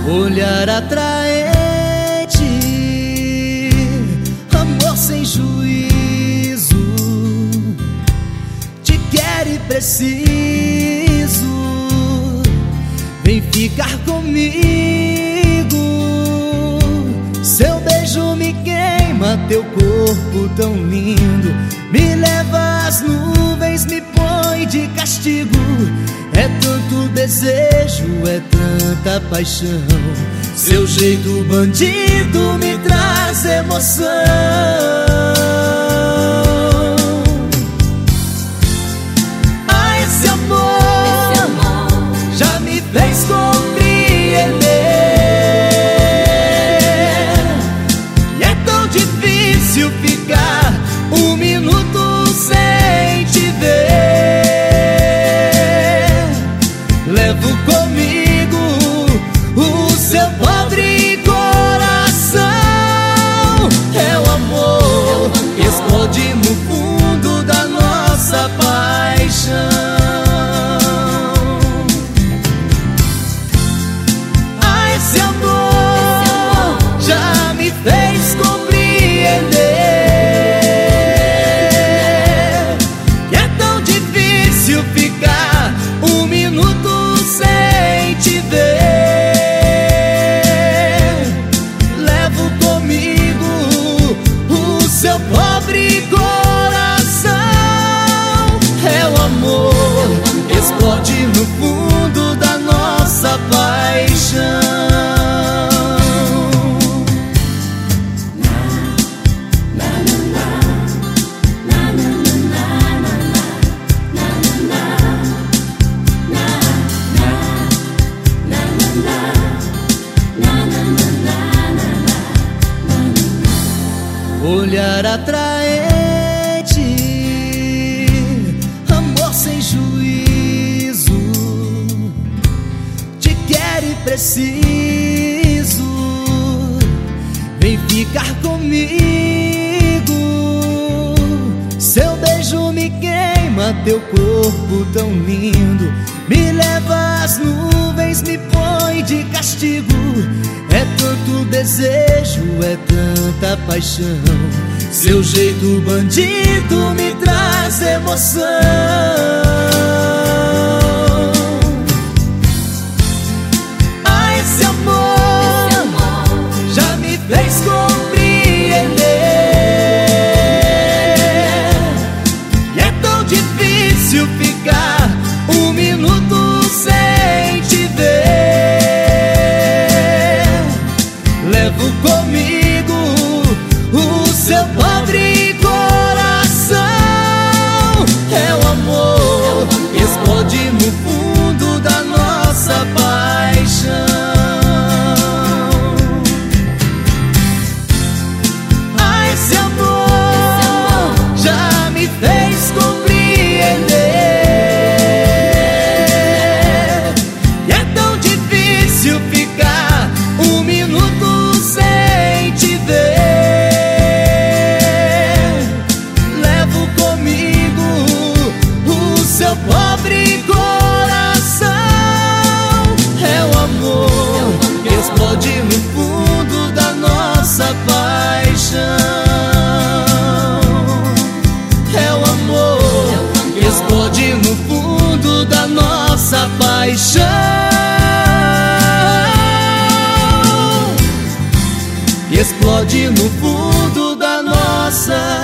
Olhar atraente, amor sem juízo, te quero e preciso, vem ficar comigo. Seu beijo me queima, teu corpo tão lindo me leva às nuvens, me põe de castigo. É tanto desejo, é tanta paixão, seu jeito bandido me traz emoção. Ah, esse amor já me fez compreender que é tão difícil ficar um minuto sem te ver. Levo comigo o seu pobre coração. É o amor que explode no fundo da nossa paixão. Ah, esse amor já me fez compreender que é tão difícil ficar um minuto sem te ver. Levo comigo o seu pobre coração. É o amor que explode no fundo da nossa paixão. Olhar atraente, amor sem juízo, te quero e preciso, vem ficar comigo. Seu beijo me queima, teu corpo tão lindo me leva às nuvens, me põe de castigo. É tanto desejo, é tanta paixão, seu jeito bandido me traz emoção. Ah, esse amor já me fez compreender que é tão difícil ficar um minuto sem te ver. Levo comigo o seu pobre coração. É o amor que explode no fundo da nossa paixão. Ah, esse amor já me fez compreender que é tão difícil ficar um minuto sem te ver. Levo comigo o seu pobre coração. É o amor que explode no fundo da nossa paixão. É o amor que explode no fundo da nossa paixão. Explode no fundo da nossa